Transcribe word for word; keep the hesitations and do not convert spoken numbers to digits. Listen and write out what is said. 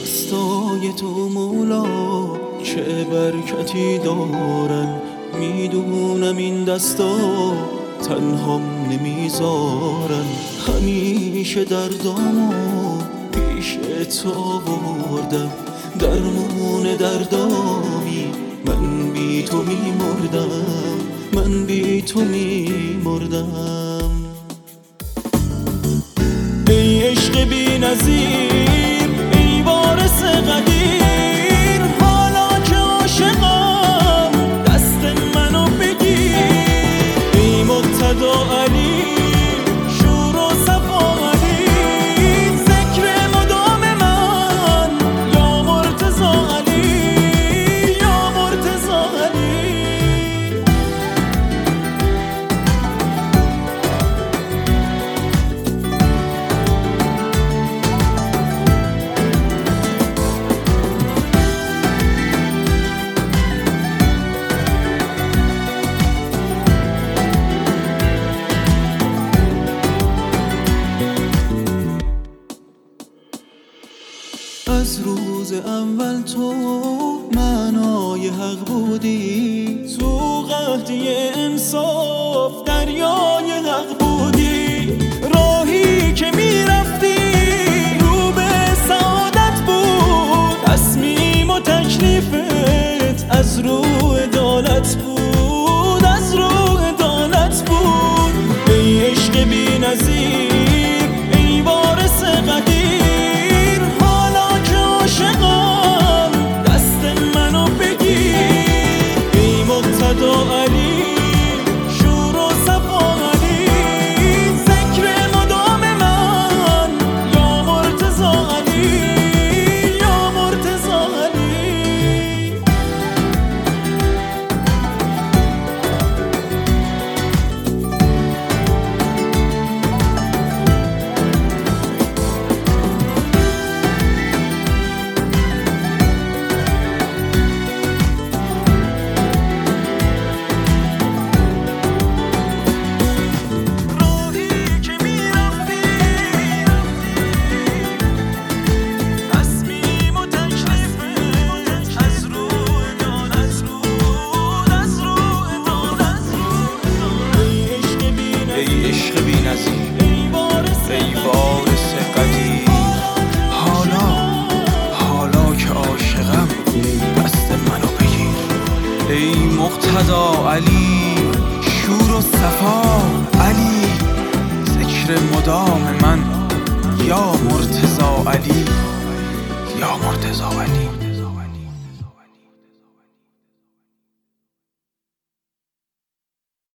دستای تو مولا چه برکتی دارن، میدونم این دستا تنهام نمیذارن. همیشه دردامو پیش تو آوردم، درمون دردامی من بی تو میمردم، من بی تو میمردم. ای عشق بی نظیر، ای وارث قدیر، حالا که عاشقم دست منو بگیر. ای مقتدا علی، شور و صفا علی، ذکر مدام من یا مرتضی علی، یا مرتضی علی. از روز اول تو معنای حق بودی، تو قحطی انصاف دریای حق بودی. راهی که میرفتی رو به سعادت بود، تصمیم و تکلیفت از رو عدالت بود، از رو عدالت بود. ای عشق بی نظیر، ای وارث قدیر، عاشقم دست منو بگیر. ای مقتدا علی، شور و صفا علی، ذکر مدام من یا مرتضی علی، یا مرتضی علی. ای عشق بی نظیر، ای وارث قدیر، حالا حالا که عاشقم دست منو بگیر. ای مقتدا علی، شور و صفا علی، ذکر مدام من یا مرتضی علی، یا مرتضی علی.